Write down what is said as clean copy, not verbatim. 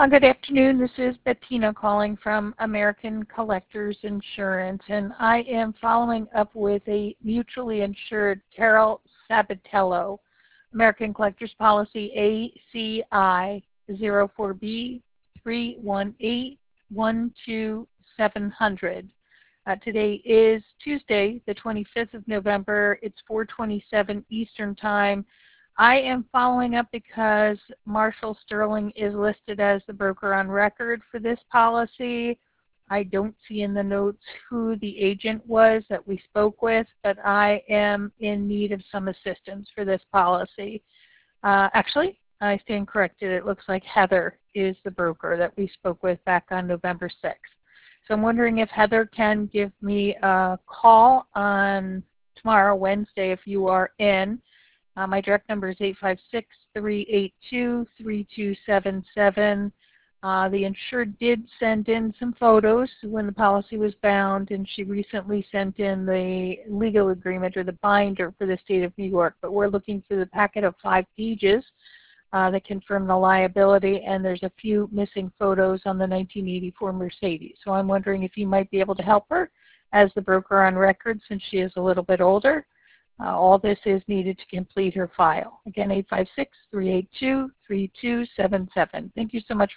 Good afternoon. This is Bettina calling from American Collectors Insurance, and I am following up with a mutually insured Carol Sabatello, American Collectors Policy ACI 04B 318-12700. Today is Tuesday, the 25th of November. It's 4:27 Eastern Time. I am following up because Marshall Sterling is listed as the broker on record for this policy. I don't see in the notes who the agent was that we spoke with, but I am in need of some assistance for this policy. Actually, I stand corrected. It looks like Heather is the broker that we spoke with back on November 6th. So I'm wondering if Heather can give me a call on tomorrow, Wednesday, if you are in. My direct number is 856-382-3277. The insured did send in some photos when the policy was bound, and she recently sent in the legal agreement or the binder for the state of New York. But we're looking for the packet of 5 pages that confirm the liability, and there's a few missing photos on the 1984 Mercedes. So I'm wondering if you might be able to help her as the broker on record since she is a little bit older. All this is needed to complete her file. Again, 856-382-3277. Thank you so much